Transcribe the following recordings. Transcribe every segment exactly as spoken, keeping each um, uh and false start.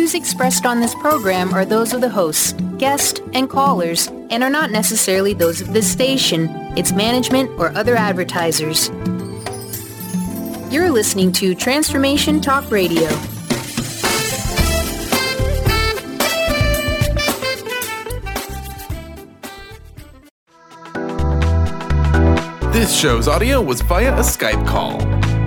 views expressed on this program are those of the hosts, guests, and callers, and are not necessarily those of this station, its management, or other advertisers. You're listening to Transformation Talk Radio. This show's audio was via a Skype call.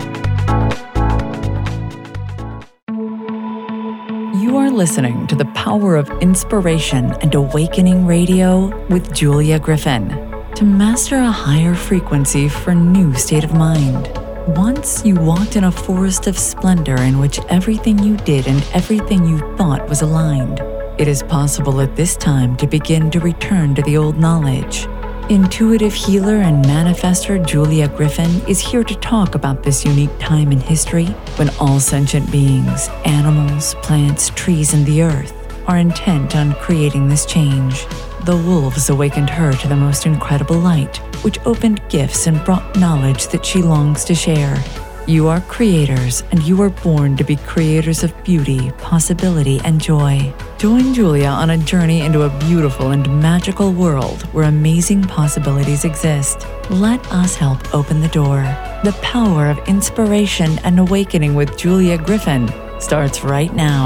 You are listening to the Power of Inspiration and Awakening Radio with Julia Griffin. To master a higher frequency for a new state of mind. Once you walked in a forest of splendor in which everything you did and everything you thought was aligned. It is possible at this time to begin to return to the old knowledge. Intuitive healer and manifester Julia Griffin is here to talk about this unique time in history when all sentient beings, animals, plants, trees, and the earth are intent on creating this change. The wolves awakened her to the most incredible light, which opened gifts and brought knowledge that she longs to share. You are creators, and you are born to be creators of beauty, possibility, and joy. Join Julia on a journey into a beautiful and magical world where amazing possibilities exist. Let us help open the door. The Power of Inspiration and Awakening with Julia Griffin starts right now.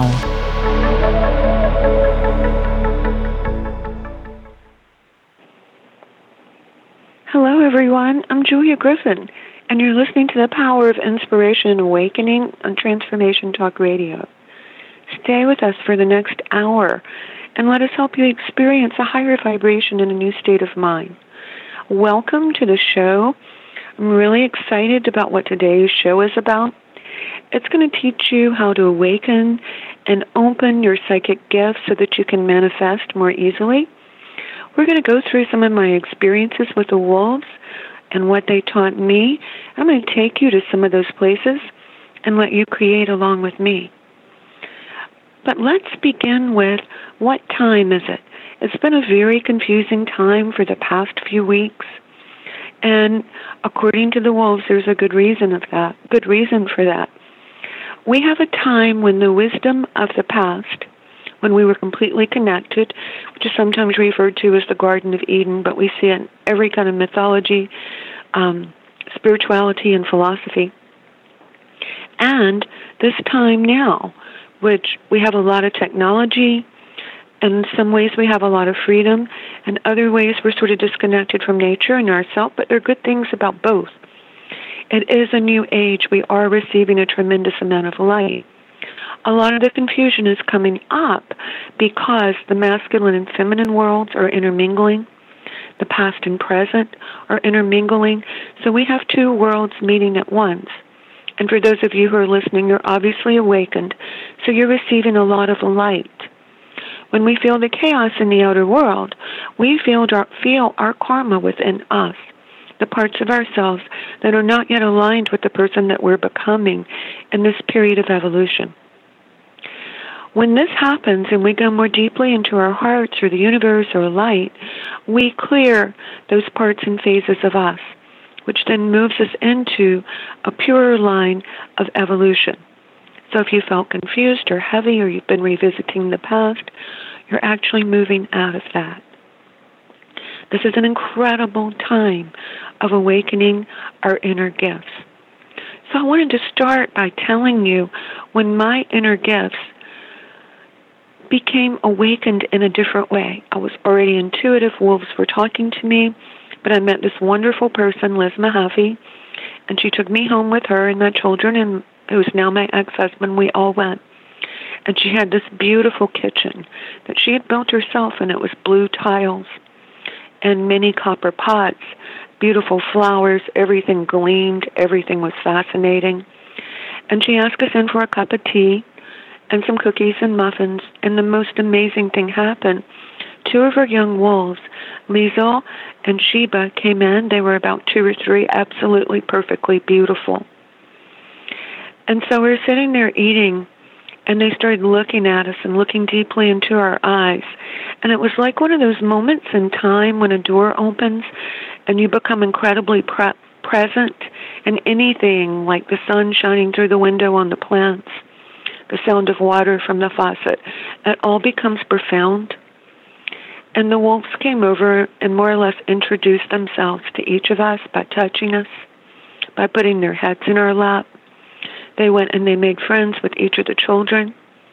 Hello, everyone. I'm Julia Griffin, and you're listening to the Power of Inspiration and Awakening on Transformation Talk Radio. Stay with us for the next hour, and let us help you experience a higher vibration in a new state of mind. Welcome to the show. I'm really excited about what today's show is about. It's going to teach you how to awaken and open your psychic gifts so that you can manifest more easily. We're going to go through some of my experiences with the wolves and what they taught me. I'm going to take you to some of those places and let you create along with me. But let's begin with, what time is it? It's been a very confusing time for the past few weeks. And according to the wolves, there's a good reason of that, good reason for that. We have a time when the wisdom of the past, when we were completely connected, which is sometimes referred to as the Garden of Eden, but we see it in every kind of mythology, um, spirituality, and philosophy. And this time now, which we have a lot of technology, and in some ways we have a lot of freedom, and other ways we're sort of disconnected from nature and ourselves, but there are good things about both. It is a new age. We are receiving a tremendous amount of light. A lot of the confusion is coming up because the masculine and feminine worlds are intermingling. The past and present are intermingling. So we have two worlds meeting at once. And for those of you who are listening, you're obviously awakened, so you're receiving a lot of light. When we feel the chaos in the outer world, we feel our, feel our karma within us, the parts of ourselves that are not yet aligned with the person that we're becoming in this period of evolution. When this happens and we go more deeply into our hearts or the universe or light, we clear those parts and phases of us, which then moves us into a purer line of evolution. So if you felt confused or heavy or you've been revisiting the past, you're actually moving out of that. This is an incredible time of awakening our inner gifts. So I wanted to start by telling you when my inner gifts became awakened in a different way. I was already intuitive. Wolves were talking to me. But I met this wonderful person, Liz Mahaffey, and she took me home with her and my children, and who's now my ex-husband. We all went. And she had this beautiful kitchen that she had built herself, and it was blue tiles and many copper pots, beautiful flowers, everything gleamed, everything was fascinating. And she asked us in for a cup of tea and some cookies and muffins, and the most amazing thing happened. Two of her young wolves, Liesel and Sheba, came in. They were about two or three, absolutely perfectly beautiful. And so we were sitting there eating, and they started looking at us and looking deeply into our eyes. And it was like one of those moments in time when a door opens and you become incredibly pre- present in anything, like the sun shining through the window on the plants, the sound of water from the faucet. It all becomes profound. And the wolves came over and more or less introduced themselves to each of us by touching us, by putting their heads in our lap. They went and they made friends with each of the children.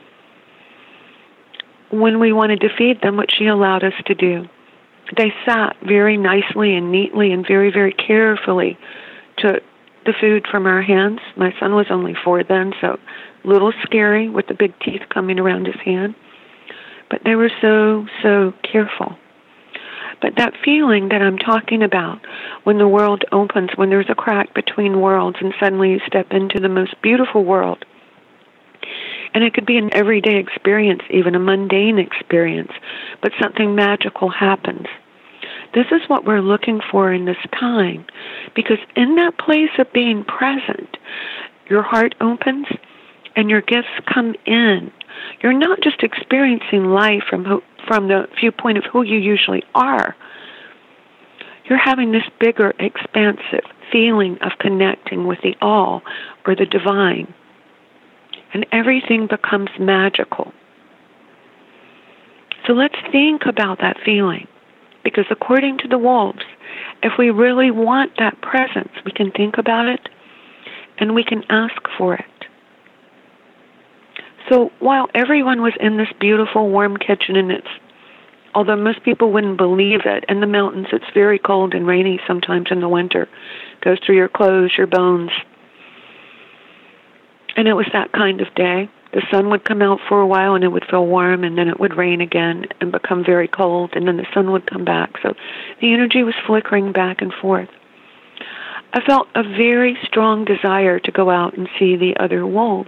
When we wanted to feed them, which she allowed us to do, they sat very nicely and neatly and very, very carefully, took the food from our hands. My son was only four then, so a little scary with the big teeth coming around his hand. But they were so, so careful. But that feeling that I'm talking about, when the world opens, when there's a crack between worlds and suddenly you step into the most beautiful world, and it could be an everyday experience, even a mundane experience, but something magical happens. This is what we're looking for in this time, because in that place of being present, your heart opens and your gifts come in. You're not just experiencing life from who, from the viewpoint of who you usually are. You're having this bigger, expansive feeling of connecting with the all or the divine. And everything becomes magical. So let's think about that feeling. Because according to the wolves, if we really want that presence, we can think about it and we can ask for it. So while everyone was in this beautiful warm kitchen, and it's, although most people wouldn't believe it, in the mountains it's very cold and rainy sometimes in the winter. It goes through your clothes, your bones. And it was that kind of day. The sun would come out for a while and it would feel warm, and then it would rain again and become very cold, and then the sun would come back. So the energy was flickering back and forth. I felt a very strong desire to go out and see the other wolves.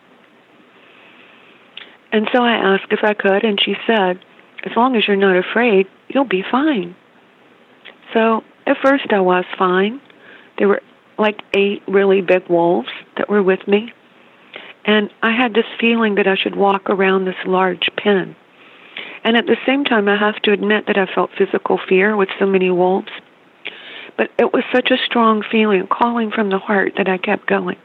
And so I asked if I could, and she said, as long as you're not afraid, you'll be fine. So at first I was fine. There were like eight really big wolves that were with me. And I had this feeling that I should walk around this large pen. And at the same time, I have to admit that I felt physical fear with so many wolves. But it was such a strong feeling, calling from the heart, that I kept going.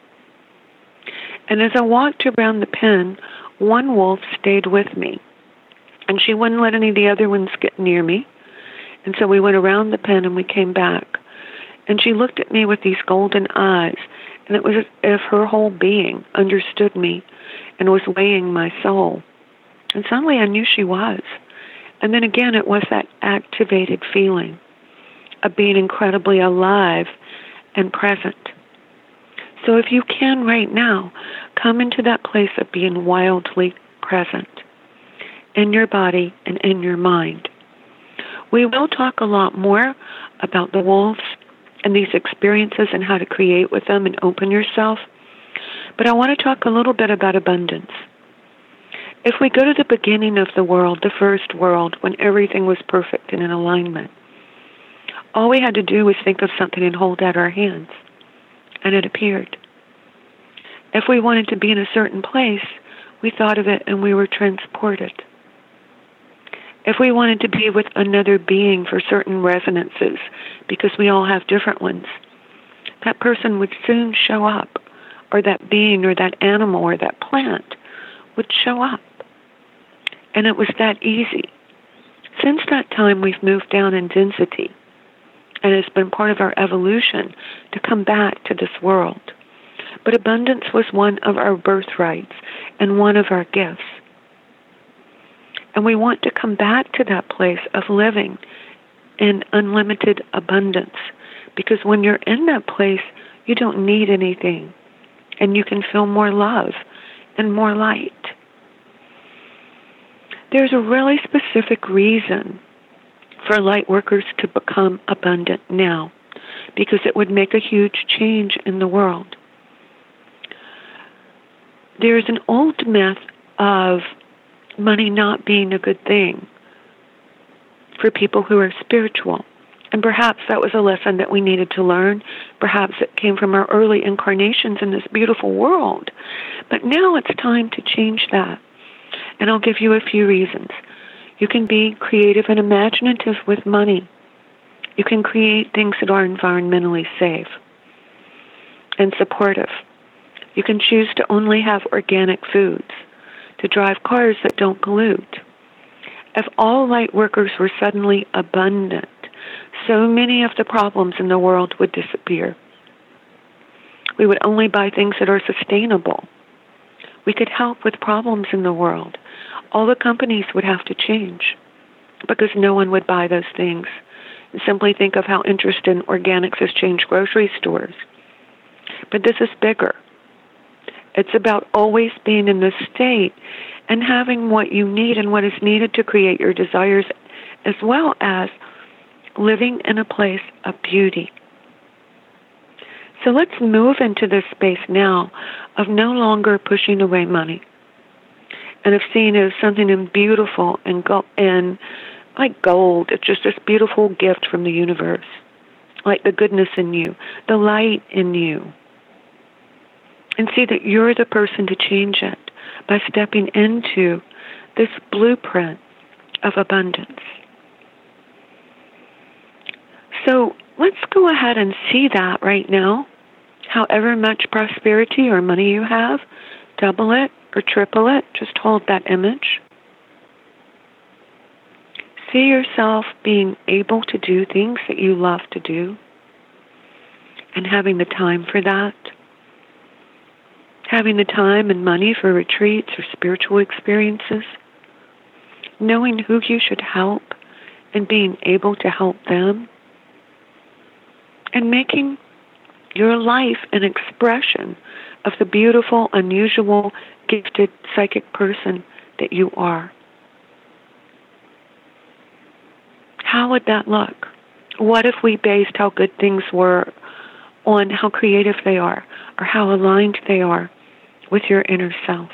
And as I walked around the pen, one wolf stayed with me. And she wouldn't let any of the other ones get near me. And so we went around the pen and we came back. And she looked at me with these golden eyes. And it was as if her whole being understood me and was weighing my soul. And suddenly I knew she was. And then again, it was that activated feeling of being incredibly alive and present. So if you can right now, come into that place of being wildly present in your body and in your mind. We will talk a lot more about the wolves and these experiences and how to create with them and open yourself. But I want to talk a little bit about abundance. If we go to the beginning of the world, the first world, when everything was perfect and in alignment, all we had to do was think of something and hold out our hands, and it appeared. If we wanted to be in a certain place, we thought of it and we were transported. If we wanted to be with another being for certain resonances, because we all have different ones, that person would soon show up, or that being or that animal or that plant would show up. And it was that easy. Since that time, we've moved down in density, and it's been part of our evolution to come back to this world. But abundance was one of our birthrights and one of our gifts. And we want to come back to that place of living in unlimited abundance. Because when you're in that place, you don't need anything. And you can feel more love and more light. There's a really specific reason for light workers to become abundant now. Because it would make a huge change in the world. There's an old myth of money not being a good thing for people who are spiritual. And perhaps that was a lesson that we needed to learn. Perhaps it came from our early incarnations in this beautiful world. But now it's time to change that. And I'll give you a few reasons. You can be creative and imaginative with money. You can create things that are environmentally safe and supportive. You can choose to only have organic foods, to drive cars that don't pollute. If all light workers were suddenly abundant, so many of the problems in the world would disappear. We would only buy things that are sustainable. We could help with problems in the world. All the companies would have to change because no one would buy those things. And simply think of how interest in organics has changed grocery stores. But this is bigger. It's about always being in this state and having what you need and what is needed to create your desires, as well as living in a place of beauty. So let's move into this space now of no longer pushing away money and of seeing it as something beautiful and, go- and like gold. It's just this beautiful gift from the universe, like the goodness in you, the light in you. And see that you're the person to change it by stepping into this blueprint of abundance. So let's go ahead and see that right now. However much prosperity or money you have, double it or triple it. Just hold that image. See yourself being able to do things that you love to do and having the time for that. Having the time and money for retreats or spiritual experiences. Knowing who you should help and being able to help them. And making your life an expression of the beautiful, unusual, gifted, psychic person that you are. How would that look? What if we based how good things were on how creative they are or how aligned they are with your inner self?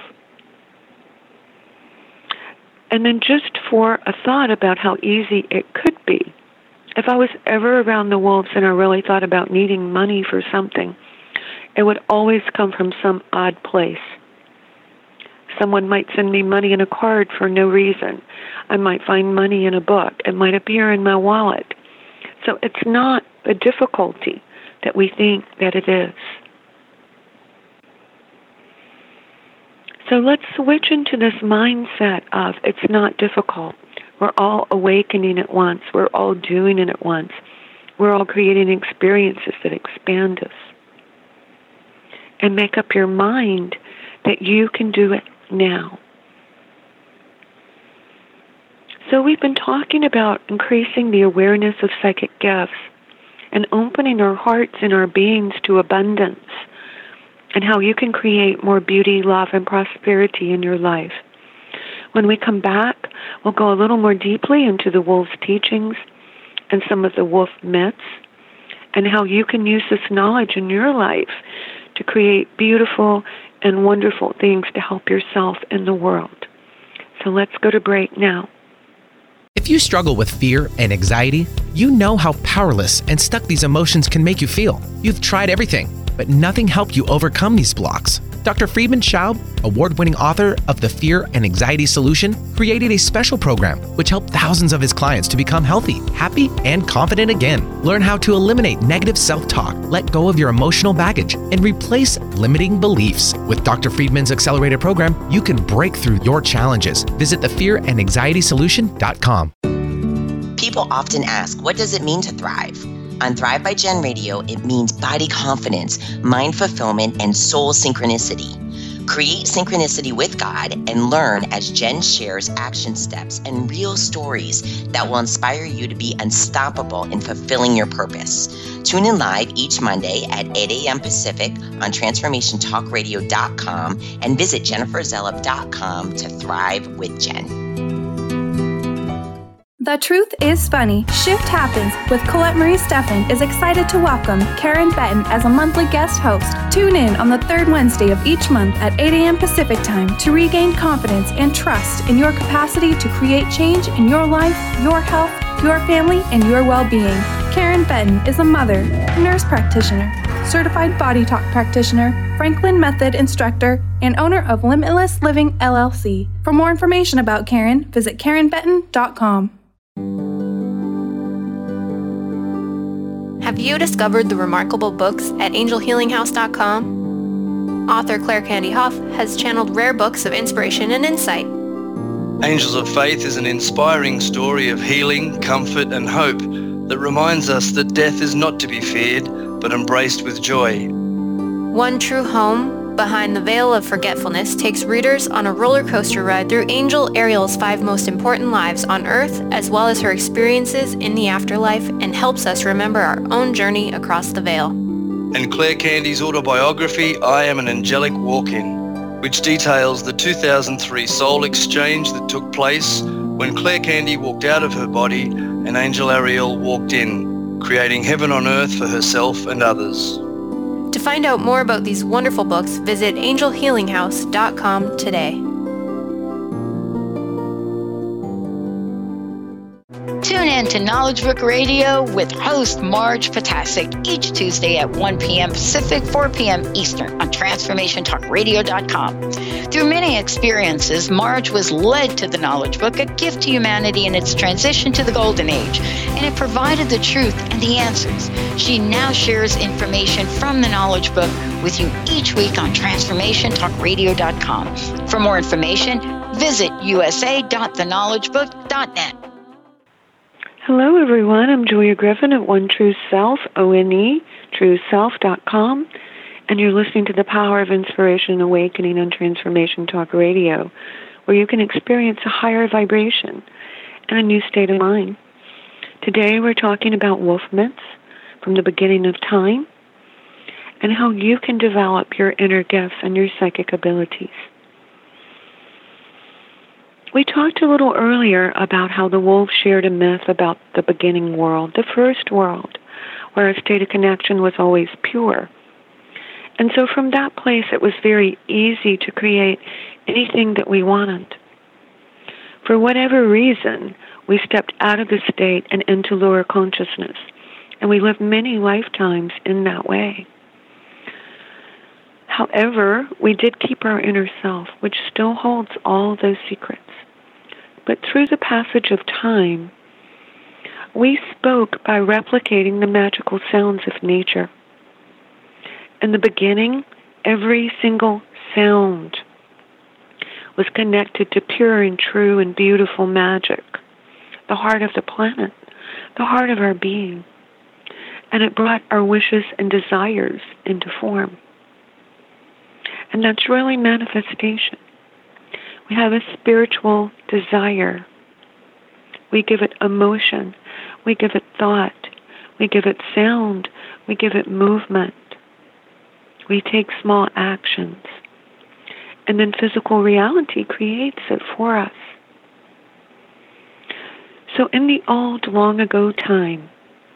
And then just for a thought about how easy it could be, if I was ever around the wolves and I really thought about needing money for something, it would always come from some odd place. Someone might send me money in a card for no reason. I might find money in a book. It might appear in my wallet. So it's not a difficulty that we think that it is. So let's switch into this mindset of it's not difficult. We're all awakening at once. We're all doing it at once. We're all creating experiences that expand us. And make up your mind that you can do it now. So we've been talking about increasing the awareness of psychic gifts and opening our hearts and our beings to abundance and how you can create more beauty, love, and prosperity in your life. When we come back, we'll go a little more deeply into the wolf's teachings and some of the wolf myths and how you can use this knowledge in your life to create beautiful and wonderful things to help yourself and the world. So let's go to break now. If you struggle with fear and anxiety, you know how powerless and stuck these emotions can make you feel. You've tried everything, but nothing helped you overcome these blocks. Doctor Friedemann Schaub, award-winning author of The Fear and Anxiety Solution, created a special program which helped thousands of his clients to become healthy, happy, and confident again. Learn how to eliminate negative self-talk, let go of your emotional baggage, and replace limiting beliefs. With Doctor Friedman's accelerated program, you can break through your challenges. Visit the fear and anxiety solution dot com. People often ask, what does it mean to thrive? On Thrive by Jen Radio, it means body confidence, mind fulfillment, and soul synchronicity. Create synchronicity with God and learn as Jen shares action steps and real stories that will inspire you to be unstoppable in fulfilling your purpose. Tune in live each Monday at eight a.m. Pacific on transformation talk radio dot com and visit jennifer zellup dot com to thrive with Jen. The Truth is Funny. Shift Happens with Colette Marie Steffen is excited to welcome Karen Benton as a monthly guest host. Tune in on the third Wednesday of each month at eight a.m. Pacific Time to regain confidence and trust in your capacity to create change in your life, your health, your family, and your well-being. Karen Benton is a mother, nurse practitioner, certified body talk practitioner, Franklin Method instructor, and owner of Limitless Living L L C. For more information about Karen, visit karen benton dot com. Have you discovered the remarkable books at angel healing house dot com? Author Claire Candy Hough has channeled rare books of inspiration and insight. Angels of Faith is an inspiring story of healing, comfort, and hope that reminds us that death is not to be feared, but embraced with joy. One True Home, Behind the Veil of Forgetfulness, takes readers on a roller coaster ride through Angel Ariel's five most important lives on Earth, as well as her experiences in the afterlife, and helps us remember our own journey across the veil. And Claire Candy's autobiography, I Am an Angelic Walk-In, which details the two thousand three soul exchange that took place when Claire Candy walked out of her body and Angel Ariel walked in, creating heaven on earth for herself and others. To find out more about these wonderful books, visit angel healing house dot com today. Tune in to Knowledge Book Radio with host Marge Potasic each Tuesday at one p.m. Pacific, four p.m. Eastern on transformation talk radio dot com. Through many experiences, Marge was led to the Knowledge Book, a gift to humanity in its transition to the Golden Age, and it provided the truth and the answers. She now shares information from the Knowledge Book with you each week on transformation talk radio dot com. For more information, visit u s a dot the knowledge book dot net. Hello, everyone. I'm Julia Griffin at One True Self, O N E, true self dot com, and you're listening to the Power of Inspiration, Awakening, and Transformation Talk Radio, where you can experience a higher vibration and a new state of mind. Today, we're talking about wolf myths from the beginning of time and how you can develop your inner gifts and your psychic abilities. We talked a little earlier about how the wolves shared a myth about the beginning world, the first world, where a state of connection was always pure. And so from that place, it was very easy to create anything that we wanted. For whatever reason, we stepped out of the state and into lower consciousness, and we lived many lifetimes in that way. However, we did keep our inner self, which still holds all those secrets. But through the passage of time, we spoke by replicating the magical sounds of nature. In the beginning, every single sound was connected to pure and true and beautiful magic, the heart of the planet, the heart of our being. And it brought our wishes and desires into form. And that's really manifestation. We have a spiritual desire. We give it emotion. We give it thought. We give it sound. We give it movement. We take small actions. And then physical reality creates it for us. So in the old, long ago time,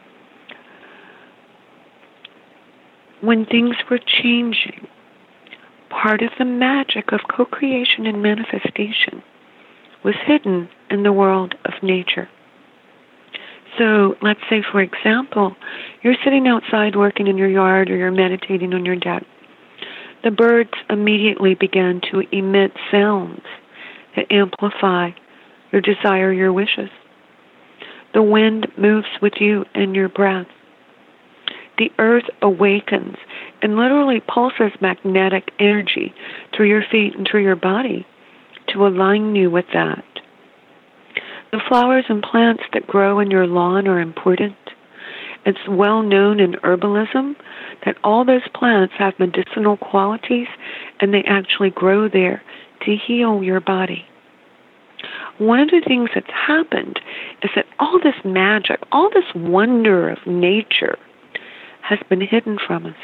when things were changing, part of the magic of co-creation and manifestation was hidden in the world of nature. So let's say, for example, you're sitting outside working in your yard or you're meditating on your deck. The birds immediately begin to emit sounds that amplify your desire, your wishes. The wind moves with you and your breath. The earth awakens and literally pulses magnetic energy through your feet and through your body to align you with that. The flowers and plants that grow in your lawn are important. It's well known in herbalism that all those plants have medicinal qualities and they actually grow there to heal your body. One of the things that's happened is that all this magic, all this wonder of nature has been hidden from us.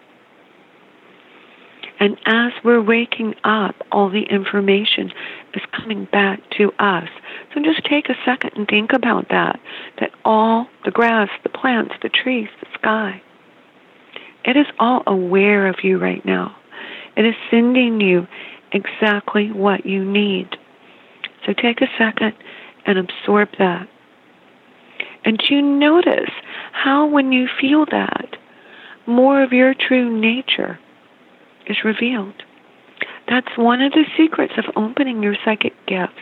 And as we're waking up, all the information is coming back to us. So just take a second and think about that, that all the grass, the plants, the trees, the sky, it is all aware of you right now. It is sending you exactly what you need. So take a second and absorb that. And you notice how when you feel that, more of your true nature is revealed. That's one of the secrets of opening your psychic gifts,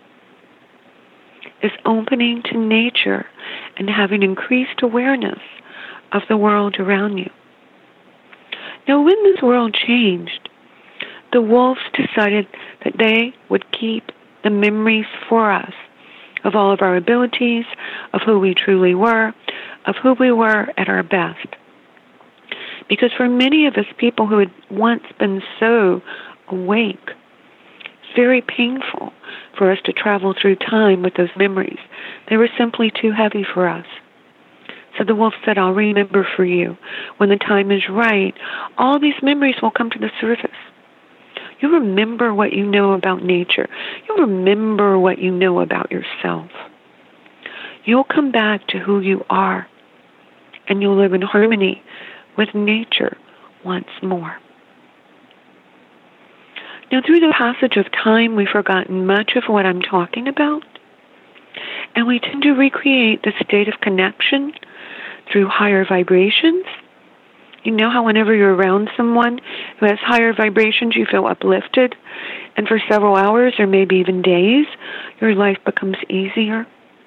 is opening to nature and having increased awareness of the world around you. Now, when this world changed, the wolves decided that they would keep the memories for us of all of our abilities, of who we truly were, of who we were at our best. Because for many of us, people who had once been so awake, it's very painful for us to travel through time with those memories. They were simply too heavy for us. So the wolf said, I'll remember for you. When the time is right, all these memories will come to the surface. You'll remember what you know about nature. You'll remember what you know about yourself. You'll come back to who you are, and you'll live in harmony with nature once more. Now, through the passage of time, we've forgotten much of what I'm talking about, and we tend to recreate the state of connection through higher vibrations. You know how whenever you're around someone who has higher vibrations, you feel uplifted, and for several hours or maybe even days, your life becomes easier.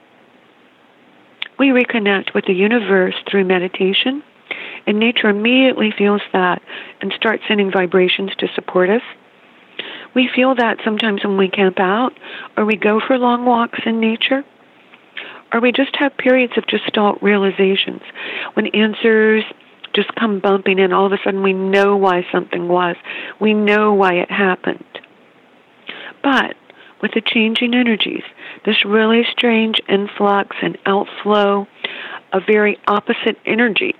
We reconnect with the universe through meditation, and nature immediately feels that and starts sending vibrations to support us. We feel that sometimes when we camp out, or we go for long walks in nature, or we just have periods of gestalt realizations, when answers just come bumping in. All of a sudden we know why something was. We know why it happened. But with the changing energies, this really strange influx and outflow of very opposite energies,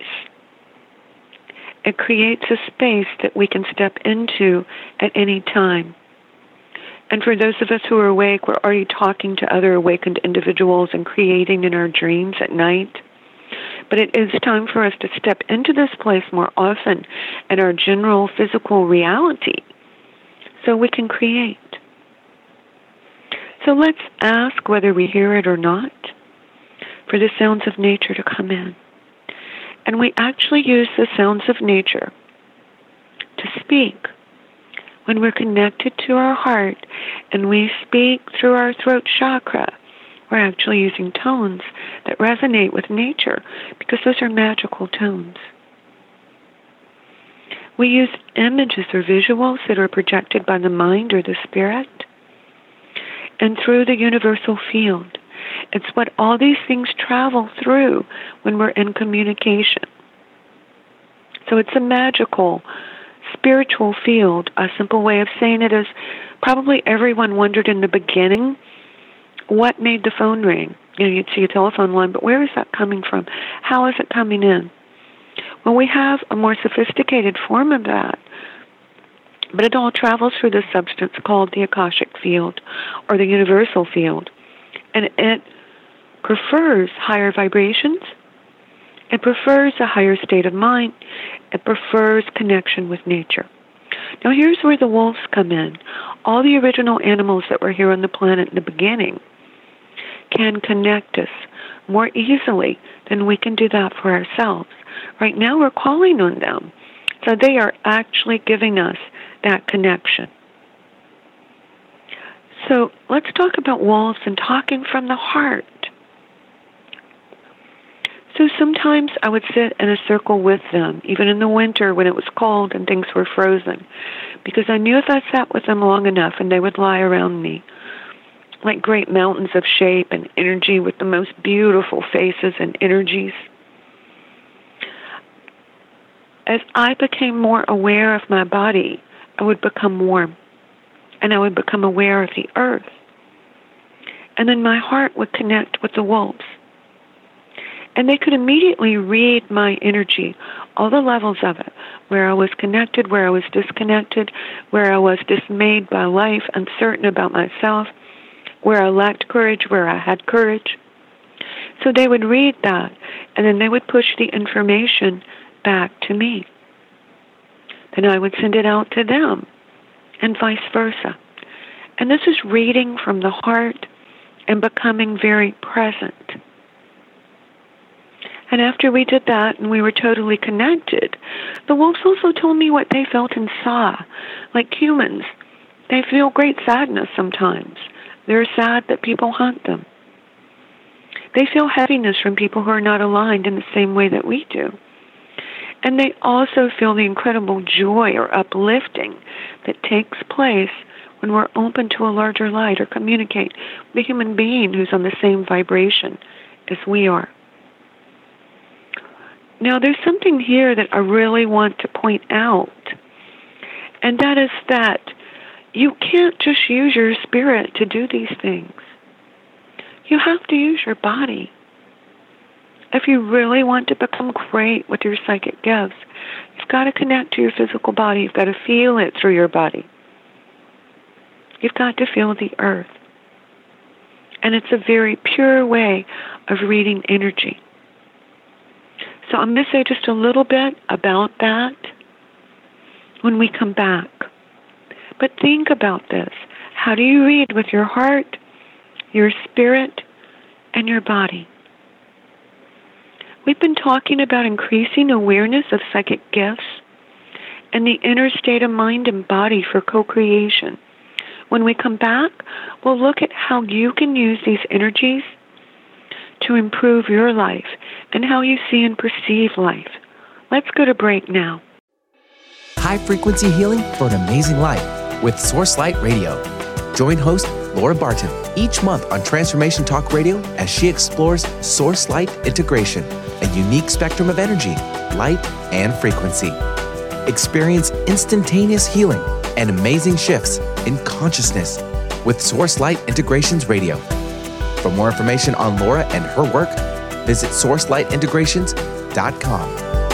it creates a space that we can step into at any time. And for those of us who are awake, we're already talking to other awakened individuals and creating in our dreams at night. But it is time for us to step into this place more often in our general physical reality so we can create. So let's ask, whether we hear it or not, for the sounds of nature to come in. And we actually use the sounds of nature to speak. When we're connected to our heart and we speak through our throat chakra, we're actually using tones that resonate with nature because those are magical tones. We use images or visuals that are projected by the mind or the spirit and through the universal field. It's what all these things travel through when we're in communication. So it's a magical spiritual field. A simple way of saying it is probably everyone wondered in the beginning what made the phone ring. You know, you'd see a telephone line, but where is that coming from? How is it coming in? Well, we have a more sophisticated form of that, but it all travels through this substance called the Akashic field or the universal field, and it prefers higher vibrations. It prefers a higher state of mind. It prefers connection with nature. Now here's where the wolves come in. All the original animals that were here on the planet in the beginning can connect us more easily than we can do that for ourselves. Right now we're calling on them. So they are actually giving us that connection. So let's talk about wolves and talking from the heart. So sometimes I would sit in a circle with them, even in the winter when it was cold and things were frozen, because I knew if I sat with them long enough and they would lie around me like great mountains of shape and energy with the most beautiful faces and energies. As I became more aware of my body, I would become warm, and I would become aware of the earth. And then my heart would connect with the wolves. And they could immediately read my energy, all the levels of it, where I was connected, where I was disconnected, where I was dismayed by life, uncertain about myself, where I lacked courage, where I had courage. So they would read that, and then they would push the information back to me. Then I would send it out to them, and vice versa. And this is reading from the heart and becoming very present. And after we did that and we were totally connected, the wolves also told me what they felt and saw. Like humans, they feel great sadness sometimes. They're sad that people hunt them. They feel heaviness from people who are not aligned in the same way that we do. And they also feel the incredible joy or uplifting that takes place when we're open to a larger light or communicate with a human being who's on the same vibration as we are. Now, there's something here that I really want to point out, and that is that you can't just use your spirit to do these things. You have to use your body. If you really want to become great with your psychic gifts, you've got to connect to your physical body. You've got to feel it through your body. You've got to feel the earth. And it's a very pure way of reading energy. So I'm going to say just a little bit about that when we come back. But think about this. How do you read with your heart, your spirit, and your body? We've been talking about increasing awareness of psychic gifts and the inner state of mind and body for co-creation. When we come back, we'll look at how you can use these energies to improve your life and how you see and perceive life. Let's go to break now. High frequency healing for an amazing life with Source Light Radio. Join host Laura Barton each month on Transformation Talk Radio as she explores Source Light integration, a unique spectrum of energy, light, and frequency. Experience instantaneous healing and amazing shifts in consciousness with Source Light Integrations Radio. For more information on Laura and her work, visit source light integrations dot com.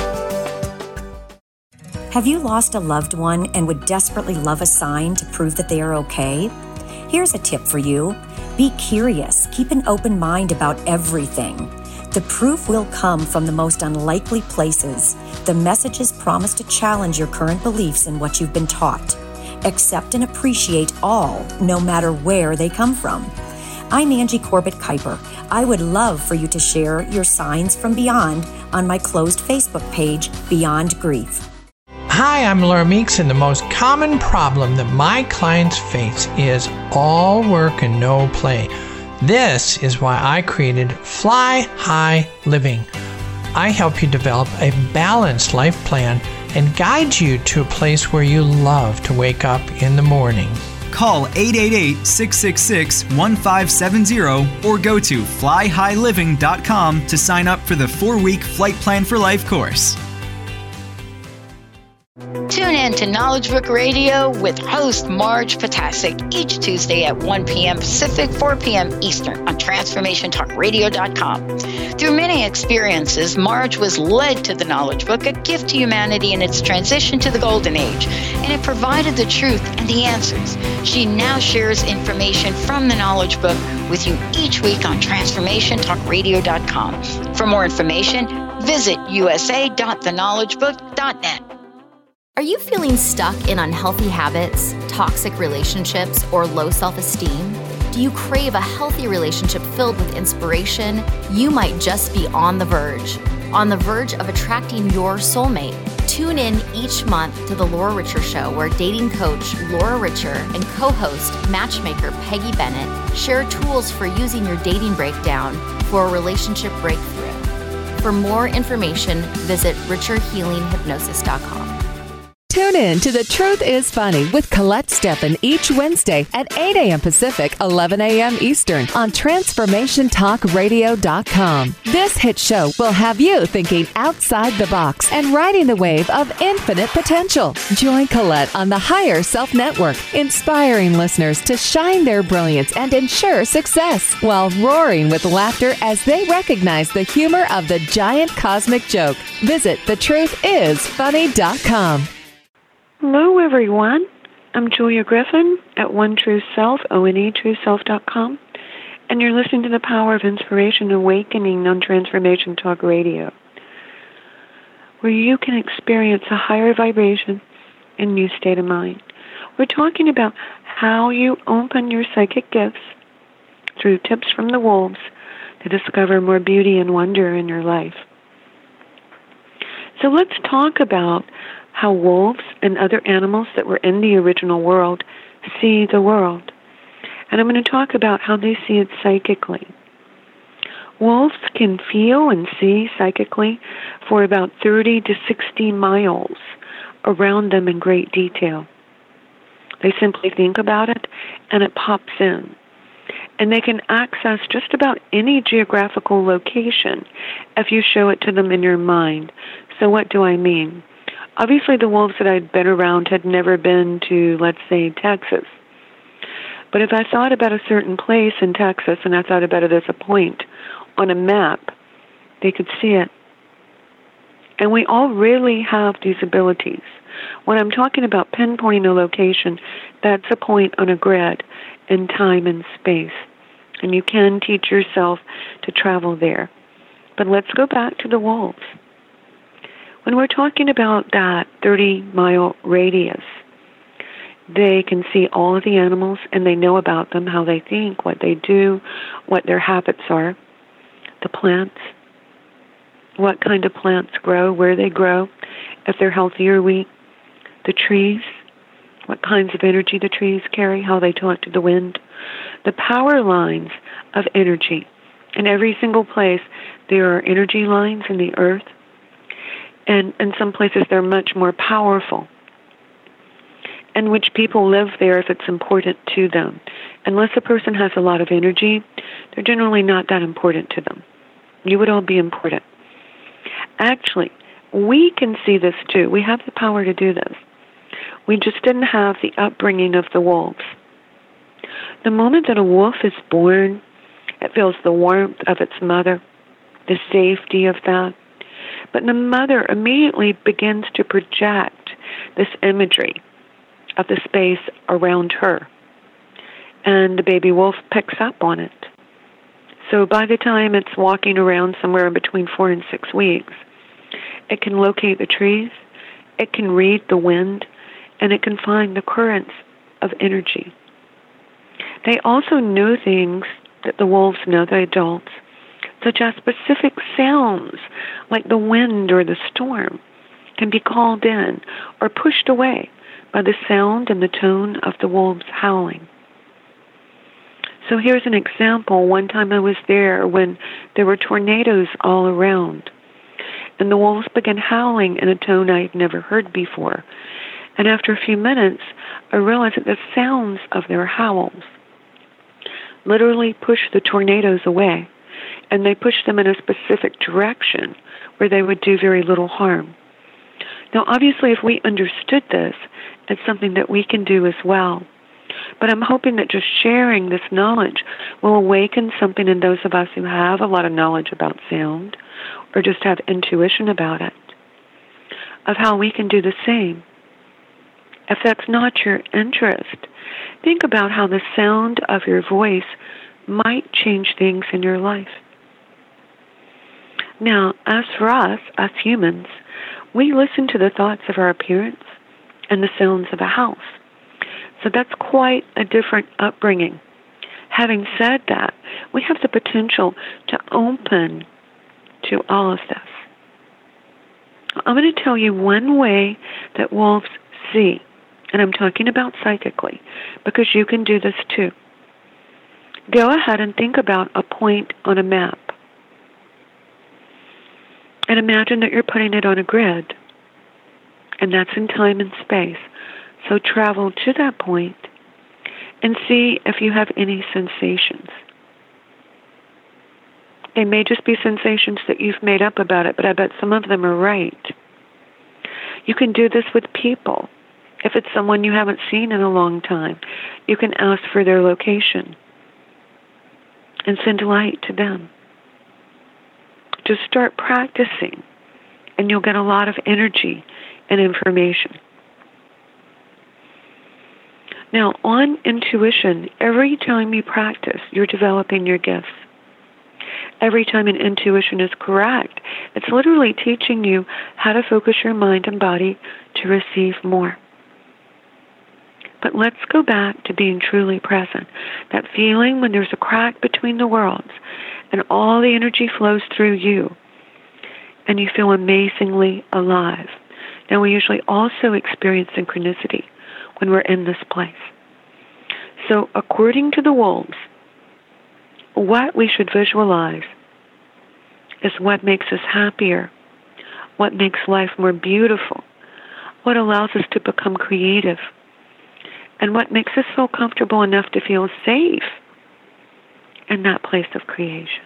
Have you lost a loved one and would desperately love a sign to prove that they are okay? Here's a tip for you. Be curious. Keep an open mind about everything. The proof will come from the most unlikely places. The messages promise to challenge your current beliefs and what you've been taught. Accept and appreciate all, no matter where they come from. I'm Angie Corbett Kuiper. I would love for you to share your signs from beyond on my closed Facebook page, Beyond Grief. Hi, I'm Laura Meeks, and the most common problem that my clients face is all work and no play. This is why I created Fly High Living. I help you develop a balanced life plan and guide you to a place where you love to wake up in the morning. Call eight eight eight, six six six, one five seven zero or go to fly high living dot com to sign up for the four-week Flight Plan for Life course. Tune in to Knowledge Book Radio with host Marge Potasic each Tuesday at one p.m. Pacific, four p.m. Eastern on transformation talk radio dot com. Through many experiences, Marge was led to the Knowledge Book, a gift to humanity in its transition to the Golden Age, and it provided the truth and the answers. She now shares information from the Knowledge Book with you each week on transformation talk radio dot com. For more information, visit u s a dot the knowledge book dot net. Are you feeling stuck in unhealthy habits, toxic relationships, or low self-esteem? Do you crave a healthy relationship filled with inspiration? You might just be on the verge. On the verge of attracting your soulmate. Tune in each month to The Laura Richer Show, where dating coach Laura Richer and co-host matchmaker Peggy Bennett share tools for using your dating breakdown for a relationship breakthrough. For more information, visit richer healing hypnosis dot com. Tune in to The Truth is Funny with Colette Steffen each Wednesday at eight a.m. Pacific, eleven a.m. Eastern on transformation talk radio dot com. This hit show will have you thinking outside the box and riding the wave of infinite potential. Join Colette on the Higher Self Network, inspiring listeners to shine their brilliance and ensure success while roaring with laughter as they recognize the humor of the giant cosmic joke. Visit the truth is funny dot com. Hello, everyone. I'm Julia Griffin at One True Self, O N E true self dot com, and you're listening to the Power of Inspiration Awakening on Transformation Talk Radio, where you can experience a higher vibration and new state of mind. We're talking about how you open your psychic gifts through tips from the wolves to discover more beauty and wonder in your life. So let's talk about how wolves and other animals that were in the original world see the world. And I'm going to talk about how they see it psychically. Wolves can feel and see psychically for about thirty to sixty miles around them in great detail. They simply think about it, and it pops in. And they can access just about any geographical location if you show it to them in your mind. So what do I mean? Obviously, the wolves that I'd been around had never been to, let's say, Texas. But if I thought about a certain place in Texas and I thought about it as a point on a map, they could see it. And we all really have these abilities. When I'm talking about pinpointing a location, that's a point on a grid in time and space. And you can teach yourself to travel there. But let's go back to the wolves. When we're talking about that thirty-mile radius, they can see all of the animals, and they know about them, how they think, what they do, what their habits are, the plants, what kind of plants grow, where they grow, if they're healthy or weak, the trees, what kinds of energy the trees carry, how they talk to the wind, the power lines of energy. In every single place, there are energy lines in the earth, and in some places they're much more powerful, in which people live there if it's important to them. Unless a person has a lot of energy, they're generally not that important to them. You would all be important. Actually, we can see this too. We have the power to do this. We just didn't have the upbringing of the wolves. The moment that a wolf is born, it feels the warmth of its mother, the safety of that. But the mother immediately begins to project this imagery of the space around her. And the baby wolf picks up on it. So by the time it's walking around somewhere in between four and six weeks, it can locate the trees, it can read the wind, and it can find the currents of energy. They also know things that the wolves know, the adults, such as specific sounds like the wind or the storm can be called in or pushed away by the sound and the tone of the wolves howling. So here's an example. One time I was there when there were tornadoes all around, and the wolves began howling in a tone I had never heard before. And after a few minutes, I realized that the sounds of their howls literally pushed the tornadoes away, and they pushed them in a specific direction where they would do very little harm. Now, obviously, if we understood this, it's something that we can do as well. But I'm hoping that just sharing this knowledge will awaken something in those of us who have a lot of knowledge about sound or just have intuition about it, of how we can do the same. If that's not your interest, think about how the sound of your voice might change things in your life. Now, as for us, us humans, we listen to the thoughts of our appearance and the sounds of a house. So that's quite a different upbringing. Having said that, we have the potential to open to all of this. I'm going to tell you one way that wolves see, and I'm talking about psychically, because you can do this too. Go ahead and think about a point on a map. And imagine that you're putting it on a grid, and that's in time and space. So travel to that point and see if you have any sensations. They may just be sensations that you've made up about it, but I bet some of them are right. You can do this with people. If it's someone you haven't seen in a long time, you can ask for their location and send light to them. Just start practicing, and you'll get a lot of energy and information. Now, on intuition, every time you practice, you're developing your gifts. Every time an intuition is correct, it's literally teaching you how to focus your mind and body to receive more. But let's go back to being truly present. That feeling when there's a crack between the worlds and all the energy flows through you and you feel amazingly alive. Now, we usually also experience synchronicity when we're in this place. So according to the wolves, what we should visualize is what makes us happier, what makes life more beautiful, what allows us to become creative, and what makes us feel comfortable enough to feel safe in that place of creation.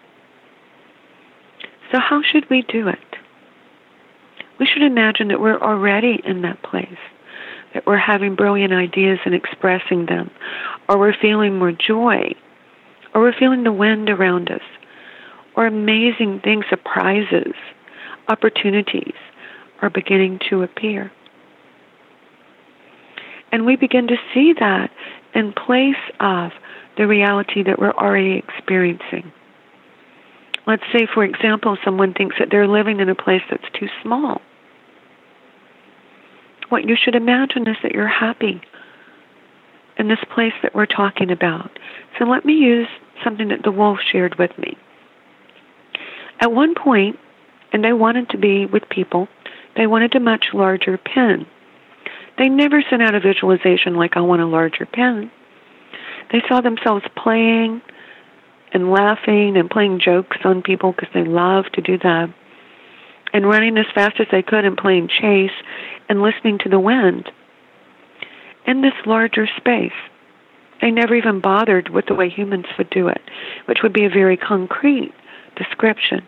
So how should we do it? We should imagine that we're already in that place, that we're having brilliant ideas and expressing them, or we're feeling more joy, or we're feeling the wind around us, or amazing things, surprises, opportunities are beginning to appear. And we begin to see that in place of the reality that we're already experiencing. Let's say, for example, someone thinks that they're living in a place that's too small. What you should imagine is that you're happy in this place that we're talking about. So let me use something that the wolf shared with me. At one point, and they wanted to be with people, they wanted a much larger pen. They never sent out a visualization like, I want a larger pen. They saw themselves playing and laughing and playing jokes on people because they love to do that, and running as fast as they could and playing chase and listening to the wind in this larger space. They never even bothered with the way humans would do it, which would be a very concrete description.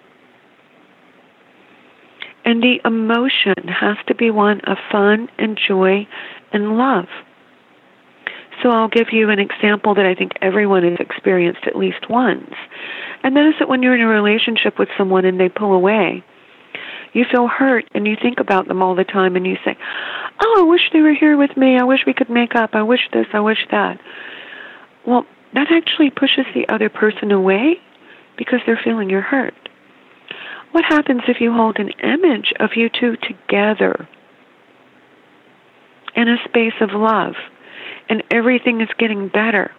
And the emotion has to be one of fun and joy and love. So I'll give you an example that I think everyone has experienced at least once. And that is that when you're in a relationship with someone and they pull away, you feel hurt and you think about them all the time and you say, oh, I wish they were here with me. I wish we could make up. I wish this. I wish that. Well, that actually pushes the other person away because they're feeling your hurt. What happens if you hold an image of you two together in a space of love, and everything is getting better,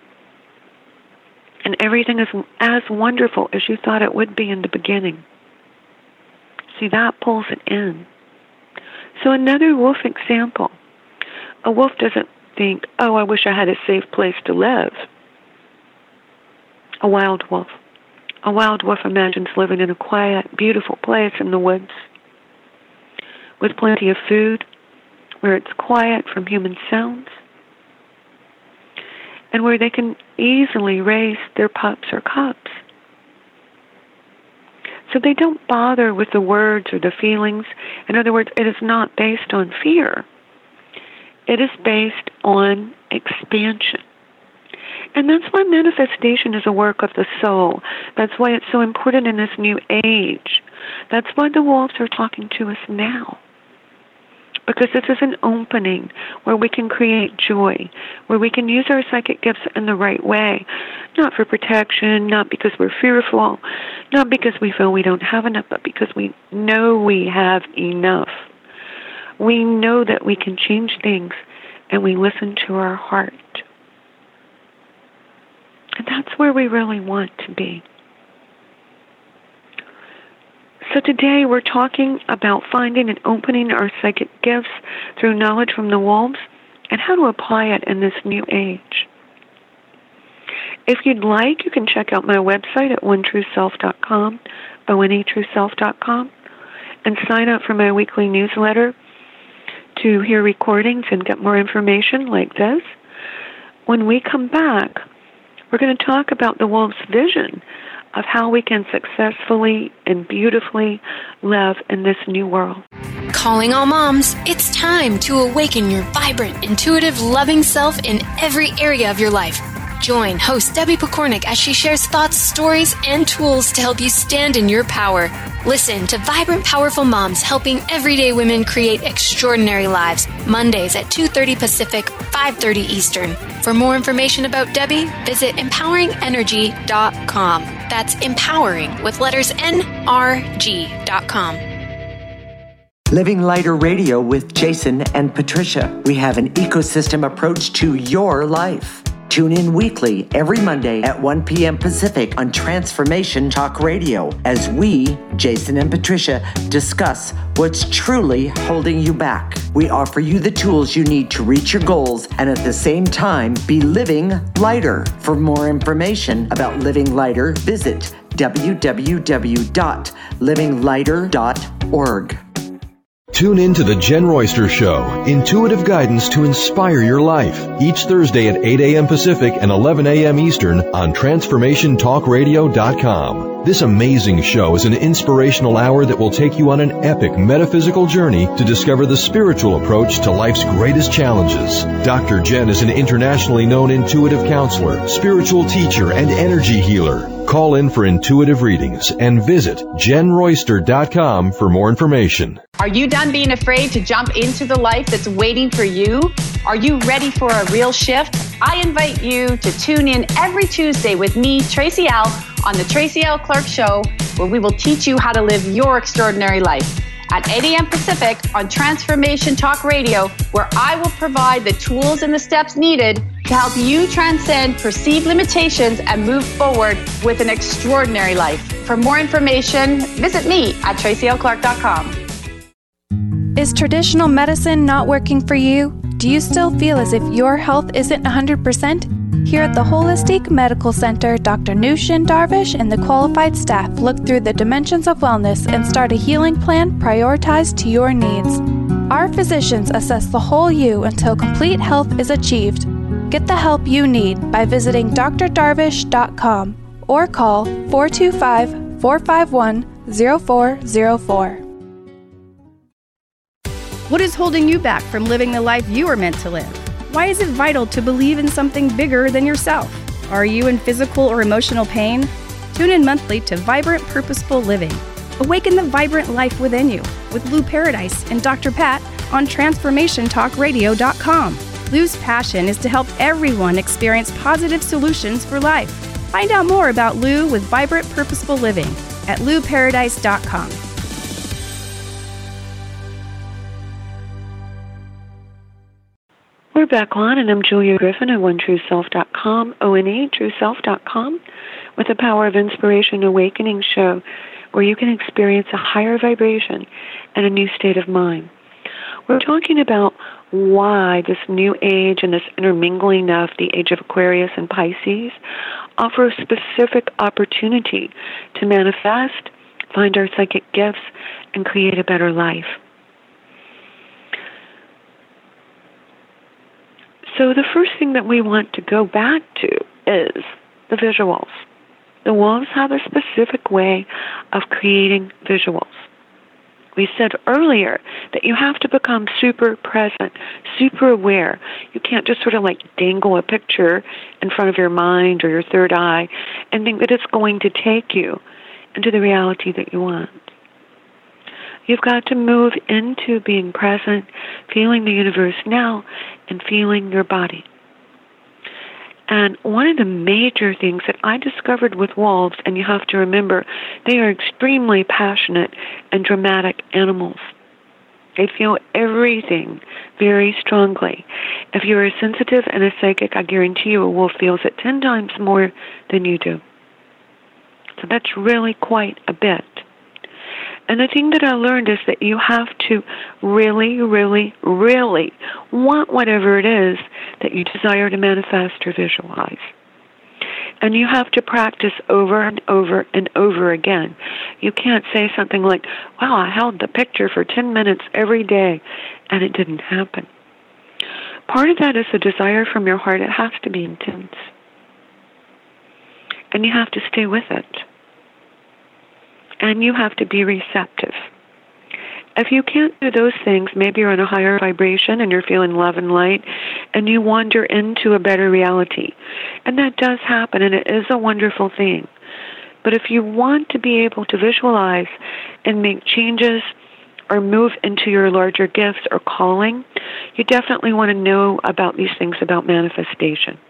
and everything is as wonderful as you thought it would be in the beginning? See, that pulls it in. So another wolf example. A wolf doesn't think, oh, I wish I had a safe place to live. A wild wolf. A wild wolf imagines living in a quiet, beautiful place in the woods with plenty of food, where it's quiet from human sounds, and where they can easily raise their pups or cubs. So they don't bother with the words or the feelings. In other words, it is not based on fear. It is based on expansion. And that's why manifestation is a work of the soul. That's why it's so important in this new age. That's why the wolves are talking to us now. Because this is an opening where we can create joy, where we can use our psychic gifts in the right way, not for protection, not because we're fearful, not because we feel we don't have enough, but because we know we have enough. We know that we can change things, and we listen to our heart. And that's where we really want to be. So today we're talking about finding and opening our psychic gifts through knowledge from the wolves and how to apply it in this new age. If you'd like, you can check out my website at one true self dot com, O N E true self dot com, and sign up for my weekly newsletter to hear recordings and get more information like this. When we come back, we're going to talk about the wolf's vision of how we can successfully and beautifully live in this new world. Calling all moms, it's time to awaken your vibrant, intuitive, loving self in every area of your life. Join host Debbie Pokornik as she shares thoughts, stories, and tools to help you stand in your power. Listen to Vibrant, Powerful Moms, helping everyday women create extraordinary lives. Mondays at two thirty Pacific, five thirty Eastern. For more information about Debbie, visit empowering energy dot com. That's empowering with letters N R G dot com. Living Lighter Radio with Jason and Patricia. We have an ecosystem approach to your life. Tune in weekly every Monday at one p.m. Pacific on Transformation Talk Radio as we, Jason and Patricia, discuss what's truly holding you back. We offer you the tools you need to reach your goals and at the same time be living lighter. For more information about Living Lighter, visit w w w dot living lighter dot org. Tune in to The Jen Royster Show, intuitive guidance to inspire your life, each Thursday at eight a.m. Pacific and eleven a.m. Eastern on transformation talk radio dot com. This amazing show is an inspirational hour that will take you on an epic metaphysical journey to discover the spiritual approach to life's greatest challenges. Doctor Jen is an internationally known intuitive counselor, spiritual teacher, and energy healer. Call in for intuitive readings and visit jen royster dot com for more information. Are you done being afraid to jump into the life that's waiting for you? Are you ready for a real shift? I invite you to tune in every Tuesday with me, Tracy L., on the Tracy L. Clark Show, where we will teach you how to live your extraordinary life. At eight a.m. Pacific on Transformation Talk Radio, where I will provide the tools and the steps needed to help you transcend perceived limitations and move forward with an extraordinary life. For more information, visit me at tracy l clark dot com. Is traditional medicine not working for you? Do you still feel as if your health isn't one hundred percent? Here at the Holistic Medical Center, Doctor Nushin Darvish and the qualified staff look through the dimensions of wellness and start a healing plan prioritized to your needs. Our physicians assess the whole you until complete health is achieved. Get the help you need by visiting d r darvish dot com or call four two five, four five one, zero four zero four. What is holding you back from living the life you are meant to live? Why is it vital to believe in something bigger than yourself? Are you in physical or emotional pain? Tune in monthly to Vibrant Purposeful Living. Awaken the vibrant life within you with Lou Paradise and Doctor Pat on transformation talk radio dot com. Lou's passion is to help everyone experience positive solutions for life. Find out more about Lou with Vibrant Purposeful Living at lou paradise dot com. We're back on, and I'm Julia Griffin at one true self dot com, O N E, true self dot com, with the Power of Inspiration Awakening show, where you can experience a higher vibration and a new state of mind. We're talking about why this new age and this intermingling of the age of Aquarius and Pisces offer a specific opportunity to manifest, find our psychic gifts, and create a better life. So the first thing that we want to go back to is the visuals. The wolves have a specific way of creating visuals. We said earlier that you have to become super present, super aware. You can't just sort of like dangle a picture in front of your mind or your third eye and think that it's going to take you into the reality that you want. You've got to move into being present, feeling the universe now, and feeling your body. And one of the major things that I discovered with wolves, and you have to remember, they are extremely passionate and dramatic animals. They feel everything very strongly. If you're a sensitive and a psychic, I guarantee you a wolf feels it ten times more than you do. So that's really quite a bit. And the thing that I learned is that you have to really, really, really want whatever it is that you desire to manifest or visualize. And you have to practice over and over and over again. You can't say something like, wow, I held the picture for ten minutes every day, and it didn't happen. Part of that is a desire from your heart. It has to be intense. And you have to stay with it. And you have to be receptive. If you can't do those things, maybe you're in a higher vibration and you're feeling love and light, and you wander into a better reality. And that does happen, and it is a wonderful thing. But if you want to be able to visualize and make changes or move into your larger gifts or calling, you definitely want to know about these things about manifestation.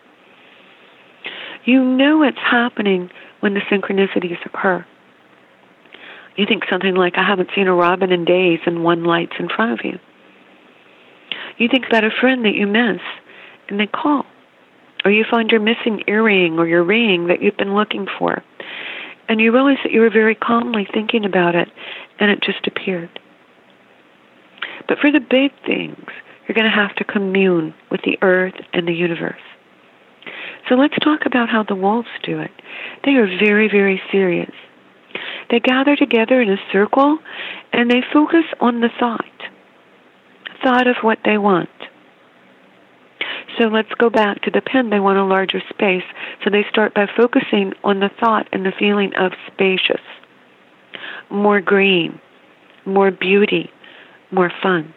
You know it's happening when the synchronicities occur. You think something like, I haven't seen a robin in days, and one lights in front of you. You think about a friend that you miss, and they call. Or you find your missing earring or your ring that you've been looking for. And you realize that you were very calmly thinking about it, and it just appeared. But for the big things, you're going to have to commune with the earth and the universe. So let's talk about how the wolves do it. They are very, very serious. They gather together in a circle and they focus on the thought, thought of what they want. So let's go back to the pen. They want a larger space. So they start by focusing on the thought and the feeling of spacious, more green, more beauty, more fun.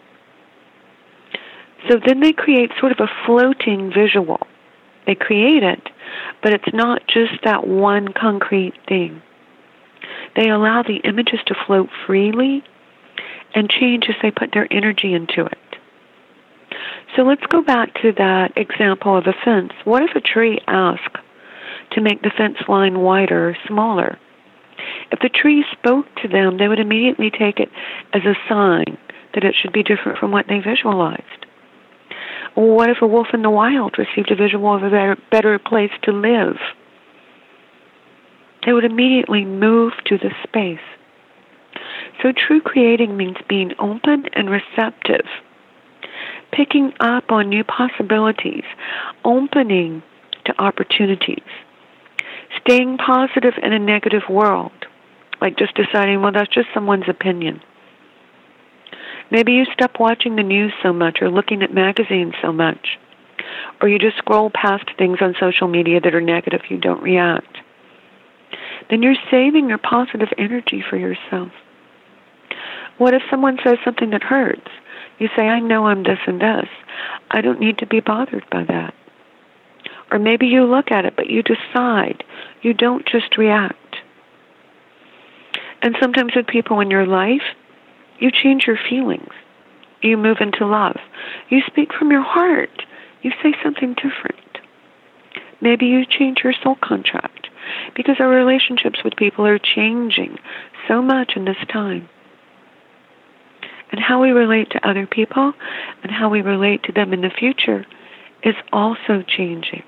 So then they create sort of a floating visual. They create it, but it's not just that one concrete thing. They allow the images to float freely and change as they put their energy into it. So let's go back to that example of a fence. What if a tree asked to make the fence line wider or smaller? If the tree spoke to them, they would immediately take it as a sign that it should be different from what they visualized. Or what if a wolf in the wild received a visual of a better, better place to live? They would immediately move to the space. So true creating means being open and receptive, picking up on new possibilities, opening to opportunities, staying positive in a negative world, like just deciding, well, that's just someone's opinion. Maybe you stop watching the news so much or looking at magazines so much, or you just scroll past things on social media that are negative, you don't react. Then you're saving your positive energy for yourself. What if someone says something that hurts? You say, I know I'm this and this. I don't need to be bothered by that. Or maybe you look at it, but you decide. You don't just react. And sometimes with people in your life, you change your feelings. You move into love. You speak from your heart. You say something different. Maybe you change your soul contract, because our relationships with people are changing so much in this time. And how we relate to other people and how we relate to them in the future is also changing.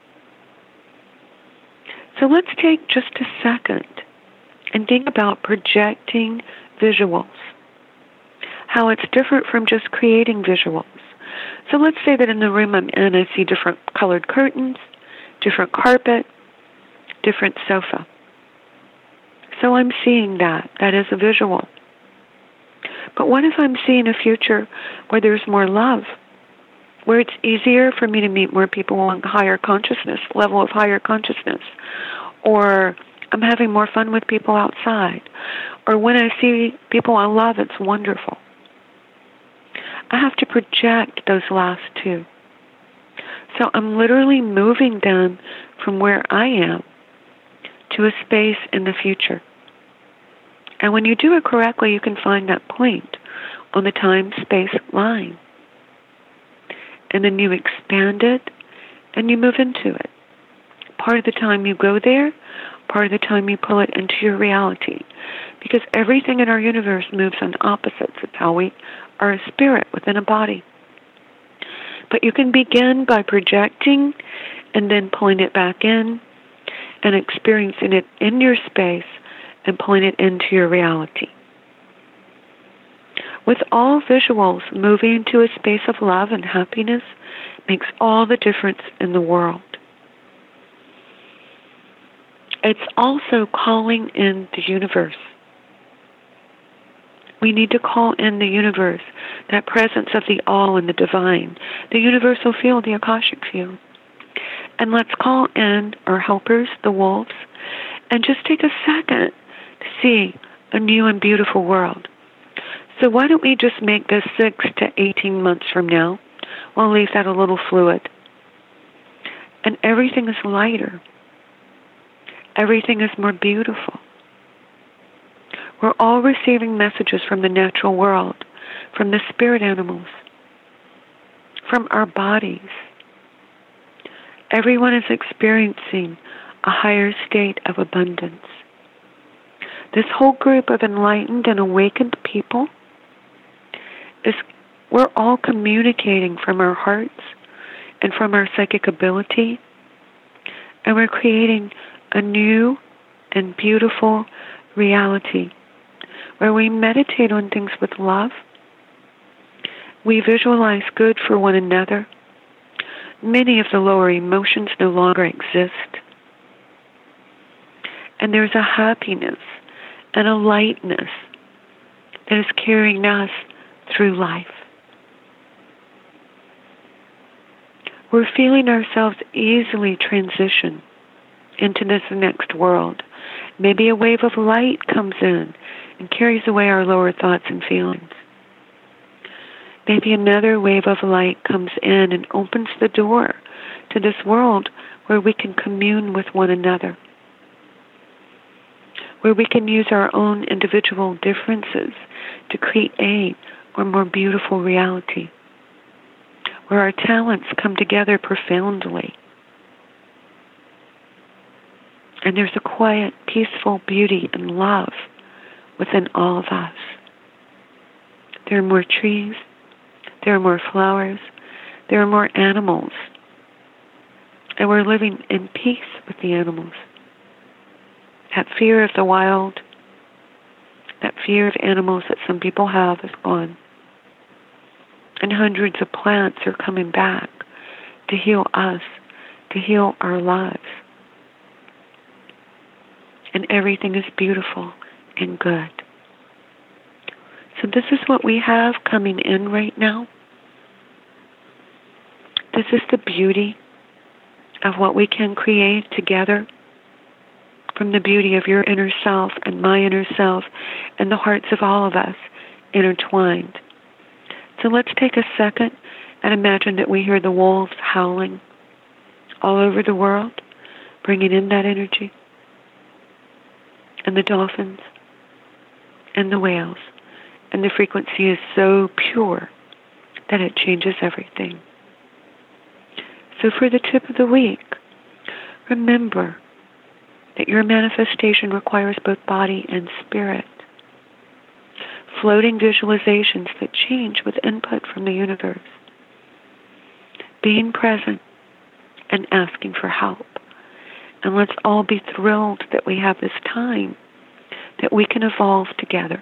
So let's take just a second and think about projecting visuals, how it's different from just creating visuals. So let's say that in the room I'm in, I see different colored curtains, different carpet, different sofa. So I'm seeing that. That is a visual. But what if I'm seeing a future where there's more love, where it's easier for me to meet more people on higher consciousness, level of higher consciousness, or I'm having more fun with people outside, or when I see people I love, it's wonderful. I have to project those last two. So I'm literally moving them from where I am to a space in the future. And when you do it correctly, you can find that point on the time-space line. And then you expand it, and you move into it. Part of the time you go there, part of the time you pull it into your reality. Because everything in our universe moves on opposites. It's how we are a spirit within a body. But you can begin by projecting and then pulling it back in and experiencing it in your space and pulling it into your reality. With all visuals, moving into a space of love and happiness makes all the difference in the world. It's also calling in the universe. We need to call in the universe, that presence of the all and the divine, the universal field, the Akashic field. And let's call in our helpers, the wolves, and just take a second to see a new and beautiful world. So why don't we just make this six to eighteen months from now? We'll leave that a little fluid. And everything is lighter. Everything is more beautiful. We're all receiving messages from the natural world, from the spirit animals, from our bodies. Everyone is experiencing a higher state of abundance. This whole group of enlightened and awakened people, is we're all communicating from our hearts and from our psychic ability, and we're creating a new and beautiful reality where we meditate on things with love, we visualize good for one another, Many of the lower emotions no longer exist. And there's a happiness and a lightness that is carrying us through life. We're feeling ourselves easily transition into this next world. Maybe a wave of light comes in and carries away our lower thoughts and feelings. Maybe another wave of light comes in and opens the door to this world where we can commune with one another, where we can use our own individual differences to create a or more beautiful reality, where our talents come together profoundly. And there's a quiet, peaceful beauty and love within all of us. There are more trees, there are more flowers, there are more animals, and we're living in peace with the animals. That fear of the wild, that fear of animals that some people have is gone. And hundreds of plants are coming back to heal us, to heal our lives. And everything is beautiful and good. So this is what we have coming in right now. This is the beauty of what we can create together from the beauty of your inner self and my inner self and the hearts of all of us intertwined. So let's take a second and imagine that we hear the wolves howling all over the world, bringing in that energy, and the dolphins and the whales. And the frequency is so pure that it changes everything. So for the tip of the week, remember that your manifestation requires both body and spirit. Floating visualizations that change with input from the universe. Being present and asking for help. And let's all be thrilled that we have this time, that we can evolve together.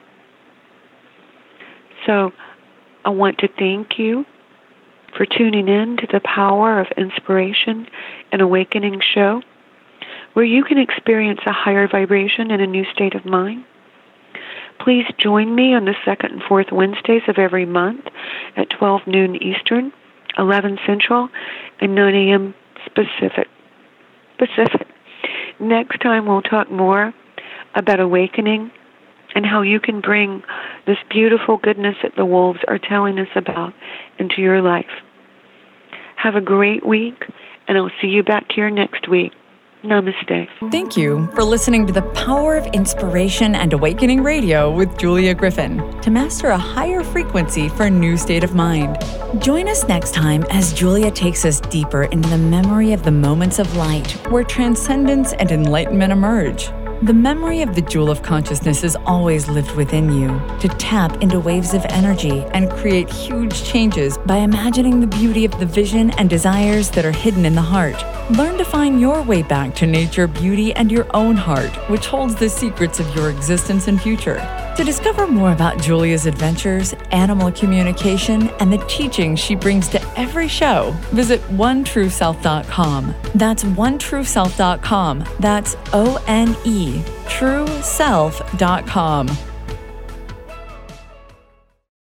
So I want to thank you for tuning in to the Power of Inspiration and Awakening show, where you can experience a higher vibration and a new state of mind. Please join me on the second and fourth Wednesdays of every month at twelve noon Eastern, eleven Central, and nine a.m. Pacific. Pacific. Next time we'll talk more about awakening and how you can bring this beautiful goodness that the wolves are telling us about into your life. Have a great week, and I'll see you back here next week. Namaste. Thank you for listening to the Power of Inspiration and Awakening Radio with Julia Griffin to master a higher frequency for a new state of mind. Join us next time as Julia takes us deeper into the memory of the moments of light where transcendence and enlightenment emerge. The memory of the jewel of consciousness is always lived within you to tap into waves of energy and create huge changes by imagining the beauty of the vision and desires that are hidden in the heart. Learn to find your way back to nature, beauty, and your own heart, which holds the secrets of your existence and future. To discover more about Julia's adventures, animal communication, and the teachings she brings to every show, visit one true self dot com. That's one true self dot com. That's O N E, true self dot com.